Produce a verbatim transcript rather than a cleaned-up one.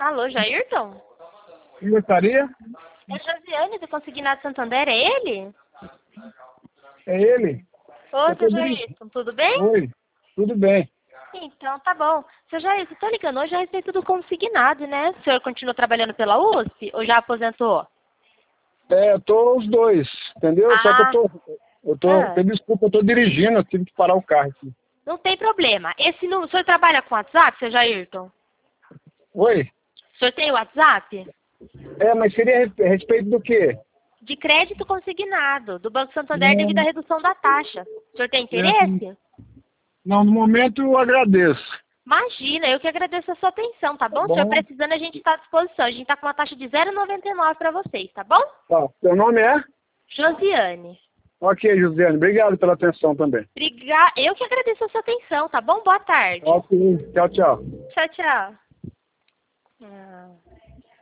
Alô, Jairton? Quem gostaria? É Josiane do Consignado Santander, é ele? É ele? Ô, Eu tô seu dirigindo. Jairton, tudo bem? Oi, tudo bem. Então, tá bom. Seu Jairton, tô ligando hoje a respeito do consignado, né? O senhor continua trabalhando pela U S P ou já aposentou? É, eu tô os dois, entendeu? Só que eu Ah, tô, eu tô, ah, me desculpa, eu tô dirigindo, eu tive que parar o carro aqui. não tem problema. Esse número, o senhor trabalha com WhatsApp, seu Jairton? Oi? O senhor tem WhatsApp? É, mas seria a res- a respeito do quê? De crédito consignado, do Banco Santander devido à Não, redução da taxa. O senhor tem é, interesse? não, no momento eu agradeço. Imagina, eu que agradeço a sua atenção, tá Tá bom? O senhor bom? precisando, a gente está à disposição. A gente está com uma taxa de zero vírgula noventa e nove para vocês, tá bom? Tá, seu nome é? Josiane. Ok, Josiane, obrigado pela atenção também. Briga... Eu que agradeço a sua atenção, tá bom? Boa tarde. Ok, tchau, tchau. Tchau, tchau. Ah.